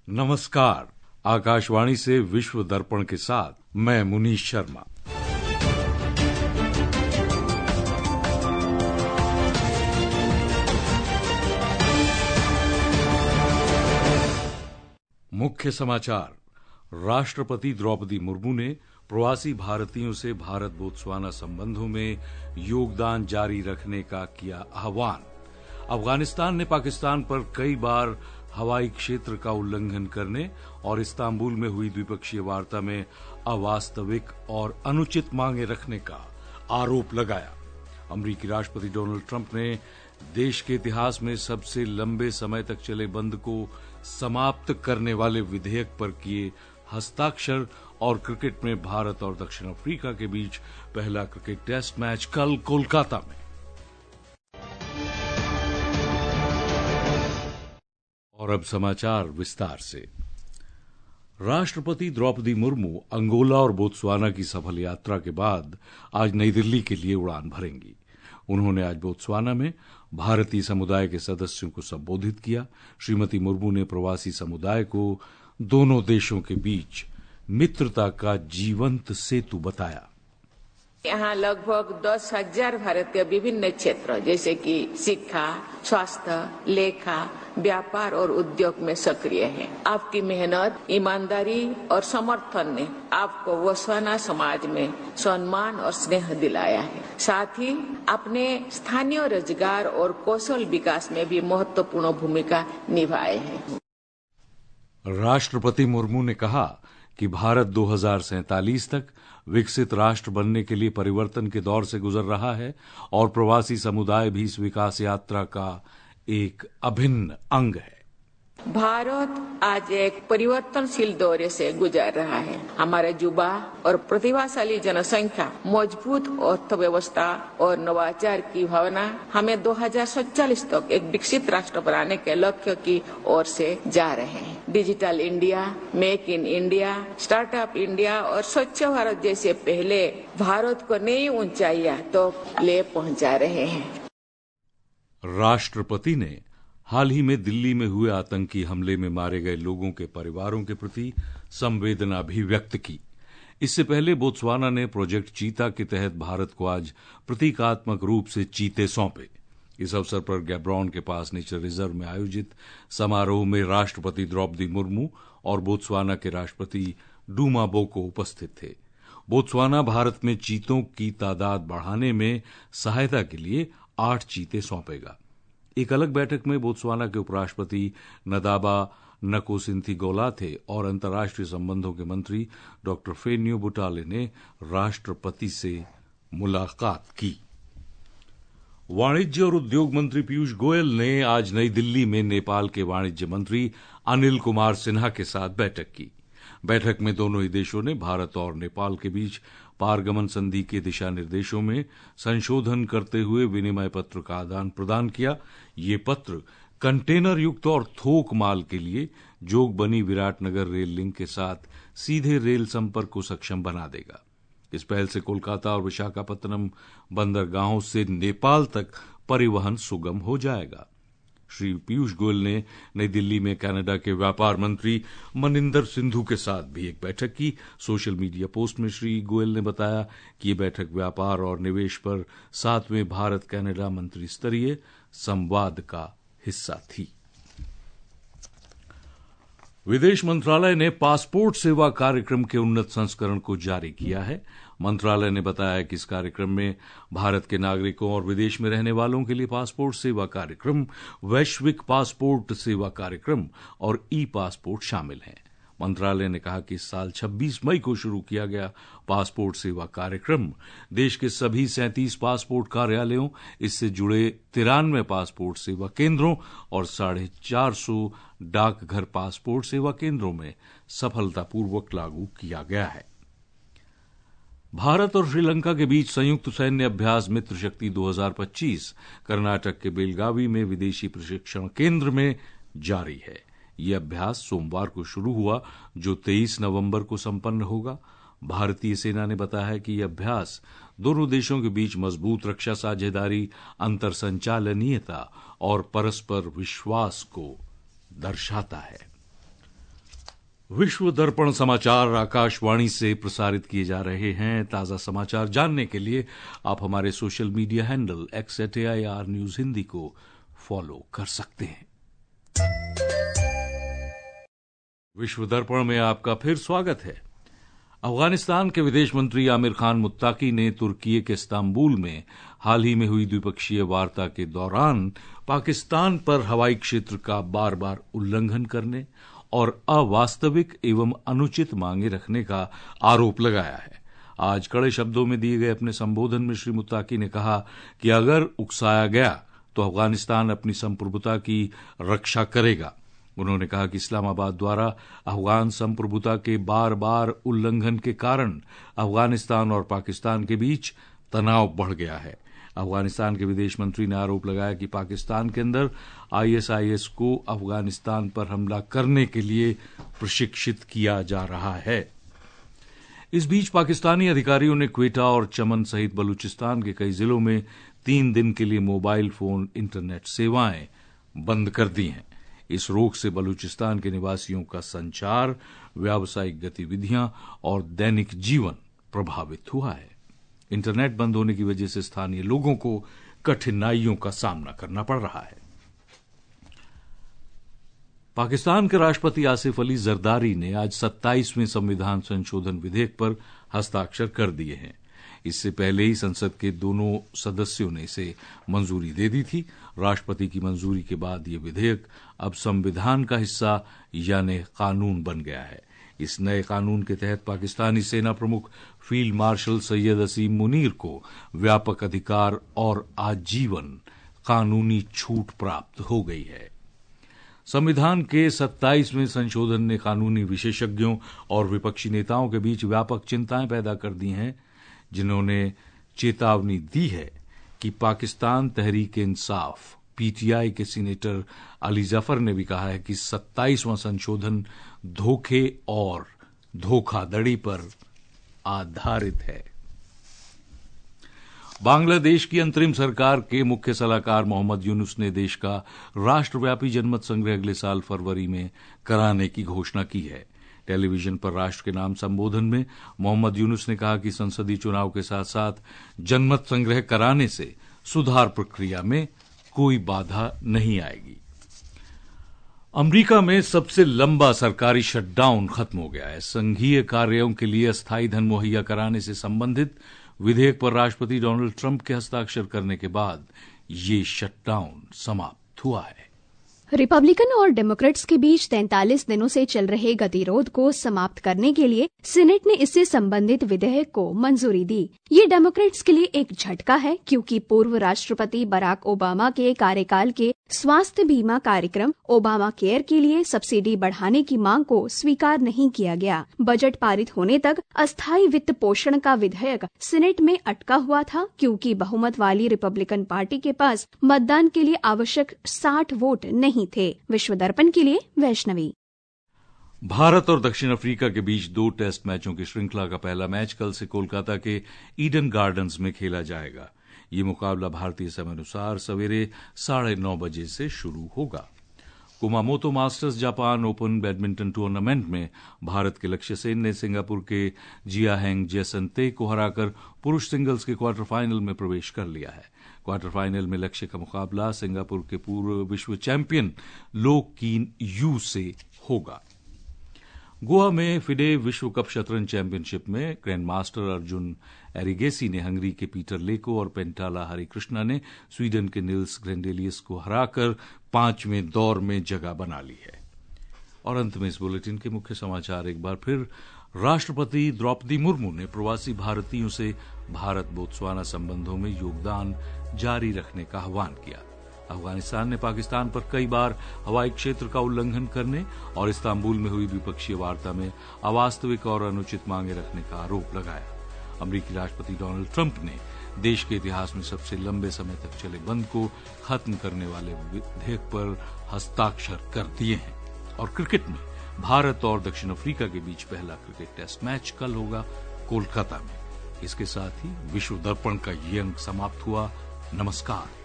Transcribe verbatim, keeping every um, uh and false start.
नमस्कार। आकाशवाणी से विश्व दर्पण के साथ मैं मुनीश शर्मा। मुख्य समाचार। राष्ट्रपति द्रौपदी मुर्मू ने प्रवासी भारतीयों से भारत बोत्सवाना संबंधों में योगदान जारी रखने का किया आह्वान। अफगानिस्तान ने पाकिस्तान पर कई बार हवाई क्षेत्र का उल्लंघन करने और इस्तांबुल में हुई द्विपक्षीय वार्ता में अवास्तविक और अनुचित मांगे रखने का आरोप लगाया। अमेरिकी राष्ट्रपति डोनाल्ड ट्रंप ने देश के इतिहास में सबसे लंबे समय तक चले बंद को समाप्त करने वाले विधेयक पर किए हस्ताक्षर और क्रिकेट में भारत और दक्षिण अफ्रीका के बीच पहला क्रिकेट टेस्ट मैच कल कोलकाता में। और अब समाचार विस्तार से। राष्ट्रपति द्रौपदी मुर्मू अंगोला और बोत्सवाना की सफल यात्रा के बाद आज नई दिल्ली के लिए उड़ान भरेंगी। उन्होंने आज बोत्सवाना में भारतीय समुदाय के सदस्यों को संबोधित किया। श्रीमती मुर्मू ने प्रवासी समुदाय को दोनों देशों के बीच मित्रता का जीवंत सेतु बताया। यहाँ लगभग दस हजार भारतीय विभिन्न क्षेत्र जैसे कि शिक्षा, स्वास्थ्य, लेखा, व्यापार और उद्योग में सक्रिय हैं। आपकी मेहनत, ईमानदारी और समर्थन ने आपको बोत्सवाना समाज में सम्मान और स्नेह दिलाया है। साथ ही अपने स्थानीय रोजगार और कौशल विकास में भी महत्वपूर्ण भूमिका निभाए हैं। राष्ट्रपति मुर्मू ने कहा कि भारत दो हज़ार सैंतालीस तक विकसित राष्ट्र बनने के लिए परिवर्तन के दौर से गुजर रहा है और प्रवासी समुदाय भी इस विकास यात्रा का एक अभिन्न अंग है। भारत आज एक परिवर्तनशील दौरे से गुजर रहा है। हमारे युवा और प्रतिभाशाली जनसंख्या, मजबूत अर्थव्यवस्था और नवाचार की भावना हमें दो हज़ार सैंतालीस तक एक विकसित राष्ट्र बनाने के लक्ष्य की ओर से जा रहे हैं। Digital India, make in India, startup India और स्वच्छ भारत जैसे पहले भारत को नई ऊंचाइयां तो ले पहुंचा रहे हैं। राष्ट्रपति ने हाल ही में दिल्ली में हुए आतंकी हमले में मारे गए लोगों के परिवारों के प्रति संवेदना भी व्यक्त की। इससे पहले बोत्सवाना ने प्रोजेक्ट चीता के तहत भारत को आज प्रतीकात्मक रूप से चीते सौंपे। इस अवसर पर गैब्रॉन के पास नेचर रिजर्व में आयोजित समारोह में राष्ट्रपति द्रौपदी मुर्मू और बोत्सवाना के राष्ट्रपति डूमा बोको उपस्थित थे। बोत्सवाना भारत में चीतों की तादाद बढ़ाने में सहायता के लिए आठ चीते सौंपेगा। एक अलग बैठक में बोत्सवाना के उपराष्ट्रपति नदाबा नकोसिन्थीगोला थे और अंतर्राष्ट्रीय संबंधों के मंत्री डॉक्टर फेनियो बुटाले ने राष्ट्रपति से मुलाकात की। वाणिज्य और उद्योग मंत्री पीयूष गोयल ने आज नई दिल्ली में नेपाल के वाणिज्य मंत्री अनिल कुमार सिन्हा के साथ बैठक की। बैठक में दोनों ही देशों ने भारत और नेपाल के बीच पारगमन संधि के दिशा निर्देशों में संशोधन करते हुए विनिमय पत्र का आदान प्रदान किया। ये पत्र कंटेनर युक्त और थोक माल के लिए जोगबनी विराटनगर रेल लिंक के साथ सीधे रेल संपर्क को सक्षम बना देगा। इस पहल से कोलकाता और विशाखापत्तनम बंदरगाहों से नेपाल तक परिवहन सुगम हो जाएगा। श्री पीयूष गोयल ने नई दिल्ली में कनाडा के व्यापार मंत्री मनिंदर सिंधु के साथ भी एक बैठक की। सोशल मीडिया पोस्ट में श्री गोयल ने बताया कि ये बैठक व्यापार और निवेश पर सातवें भारत कनाडा मंत्री स्तरीय संवाद का हिस्सा थी। विदेश मंत्रालय ने पासपोर्ट सेवा कार्यक्रम के उन्नत संस्करण को जारी किया है। मंत्रालय ने बताया कि इस कार्यक्रम में भारत के नागरिकों और विदेश में रहने वालों के लिए पासपोर्ट सेवा कार्यक्रम, वैश्विक पासपोर्ट सेवा कार्यक्रम और ई पासपोर्ट शामिल हैं। मंत्रालय ने कहा कि इस साल छब्बीस मई को शुरू किया गया पासपोर्ट सेवा कार्यक्रम देश के सभी सैंतीस पासपोर्ट कार्यालयों, इससे जुड़े तिरानवे पासपोर्ट सेवा केंद्रों और साढ़े चार सौ डाकघर पासपोर्ट सेवा केंद्रों में सफलतापूर्वक लागू किया गया है। भारत और श्रीलंका के बीच संयुक्त सैन्य अभ्यास मित्र शक्ति दो हज़ार पच्चीस कर्नाटक के बेलगावी में विदेशी प्रशिक्षण केंद्र में जारी है। यह अभ्यास सोमवार को शुरू हुआ, जो तेईस नवंबर को संपन्न होगा। भारतीय सेना ने बताया है कि यह अभ्यास दोनों देशों के बीच मजबूत रक्षा साझेदारी, अंतर संचालनीयता और परस्पर विश्वास को दर्शाता है। विश्व दर्पण समाचार आकाशवाणी से प्रसारित किए जा रहे हैं। ताजा समाचार जानने के लिए आप हमारे social media handle X at A I R news Hindi को फॉलो कर सकते हैं। विश्व दर्पण में आपका फिर स्वागत है। अफगानिस्तान के विदेश मंत्री आमिर खान मुत्ताकी ने तुर्की के इस्तांबुल में हाल ही में हुई द्विपक्षीय वार्ता के दौरान पाकिस्तान पर हवाई क्षेत्र का बार बार उल्लंघन करने और अवास्तविक एवं अनुचित मांगे रखने का आरोप लगाया है। आज कड़े शब्दों में दिए गए अपने संबोधन में श्री मुत्ताकी ने कहा कि अगर उकसाया गया तो अफगानिस्तान अपनी संप्रभुता की रक्षा करेगा। उन्होंने कहा कि इस्लामाबाद द्वारा अफगान संप्रभुता के बार बार उल्लंघन के कारण अफगानिस्तान और पाकिस्तान के बीच तनाव बढ़ गया है। अफगानिस्तान के विदेश मंत्री ने आरोप लगाया कि पाकिस्तान के अंदर आईएसआईएस को अफगानिस्तान पर हमला करने के लिए प्रशिक्षित किया जा रहा है। इस बीच पाकिस्तानी अधिकारियों ने क्वेटा और चमन सहित बलूचिस्तान के कई जिलों में तीन दिन के लिए मोबाइल फोन इंटरनेट सेवाएं बंद कर दी हैं। इस रोक से बलूचिस्तान के निवासियों का संचार, व्यावसायिक गतिविधियां और दैनिक जीवन प्रभावित हुआ है। इंटरनेट बंद होने की वजह से स्थानीय लोगों को कठिनाइयों का सामना करना पड़ रहा है। पाकिस्तान के राष्ट्रपति आसिफ अली जरदारी ने आज सत्ताईसवें संविधान संशोधन विधेयक पर हस्ताक्षर कर दिए हैं। इससे पहले ही संसद के दोनों सदस्यों ने इसे मंजूरी दे दी थी। राष्ट्रपति की मंजूरी के बाद यह विधेयक अब संविधान का हिस्सा यानी कानून बन गया है। इस नए कानून के तहत पाकिस्तानी सेना प्रमुख फील्ड मार्शल सैयद असीम मुनीर को व्यापक अधिकार और आजीवन कानूनी छूट प्राप्त हो गई है। संविधान के सत्ताईसवें संशोधन ने कानूनी विशेषज्ञों और विपक्षी नेताओं के बीच व्यापक चिंताएं पैदा कर दी हैं, जिन्होंने चेतावनी दी है कि पाकिस्तान तहरीक इंसाफ पीटीआई के सीनेटर अली जफर ने भी कहा है कि सत्ताईसवां संशोधन धोखे और धोखाधड़ी पर आधारित है। बांग्लादेश की अंतरिम सरकार के मुख्य सलाहकार मोहम्मद यूनुस ने देश का राष्ट्रव्यापी जनमत संग्रह अगले साल फरवरी में कराने की घोषणा की है। टेलीविजन पर राष्ट्र के नाम संबोधन में मोहम्मद यूनुस ने कहा कि संसदीय चुनाव के साथ साथ जनमत संग्रह कराने से सुधार प्रक्रिया में कोई बाधा नहीं आएगी। अमेरिका में सबसे लंबा सरकारी शटडाउन खत्म हो गया है। संघीय कार्यों के लिए अस्थायी धन मुहैया कराने से संबंधित विधेयक पर राष्ट्रपति डोनाल्ड ट्रंप के हस्ताक्षर करने के बाद ये शटडाउन समाप्त हुआ है। रिपब्लिकन और डेमोक्रेट्स के बीच तैंतालीस दिनों से चल रहे गतिरोध को समाप्त करने के लिए सीनेट ने इससे संबंधित विधेयक को मंजूरी दी। ये डेमोक्रेट्स के लिए एक झटका है, क्योंकि पूर्व राष्ट्रपति बराक ओबामा के कार्यकाल के स्वास्थ्य बीमा कार्यक्रम ओबामा केयर के लिए सब्सिडी बढ़ाने की मांग को स्वीकार नहीं किया गया। बजट पारित होने तक अस्थायी वित्त पोषण का विधेयक सीनेट में अटका हुआ था, क्योंकि बहुमत वाली रिपब्लिकन पार्टी के पास मतदान के लिए आवश्यक साठ वोट नहीं थे। विश्व दर्पण के लिए वैष्णवी। भारत और दक्षिण अफ्रीका के बीच दो टेस्ट मैचों की श्रृंखला का पहला मैच कल से कोलकाता के ईडन गार्डन्स में खेला जाएगा। ये मुकाबला भारतीय समय अनुसार सवेरे साढ़े नौ बजे से शुरू होगा। Kumamoto masters Japan open badminton tournament में भारत के लक्ष्य सेन ने सिंगापुर के जियाहेंग जेसनते को हराकर पुरुष सिंगल्स के क्वार्टर फाइनल में प्रवेश कर लिया है। क्वार्टर फाइनल में लक्ष्य का मुकाबला सिंगापुर के पूर्व विश्व चैंपियन लो कीन यू से होगा। गोवा में फिडे विश्व कप शतरंज चैंपियनशिप में ग्रैंड मास्टर अर्जुन एरिगेसी ने हंगरी के पीटर लेको और पेंटाला हरिकृष्णा ने स्वीडन के निल्स ग्रेंडेलियस को हराकर पांचवें दौर में जगह बना ली है। और अंत में इस बुलेटिन के मुख्य समाचार एक बार फिर। राष्ट्रपति द्रौपदी मुर्मू ने प्रवासी भारतीयों से भारत बोत्सवाना संबंधों में योगदान जारी रखने का आह्वान किया। अफगानिस्तान ने पाकिस्तान पर कई बार हवाई क्षेत्र का उल्लंघन करने और इस्तांबुल में हुई द्विपक्षीय वार्ता में अवास्तविक और अनुचित मांगे रखने का आरोप लगाया। अमेरिकी राष्ट्रपति डोनाल्ड ट्रंप ने देश के इतिहास में सबसे लंबे समय तक चले बंद को खत्म करने वाले विधेयक पर हस्ताक्षर कर दिए हैं। और क्रिकेट में भारत और दक्षिण अफ्रीका के बीच पहला क्रिकेट टेस्ट मैच कल होगा कोलकाता में। इसके साथ ही विश्व दर्पण का ये अंक समाप्त हुआ। नमस्कार।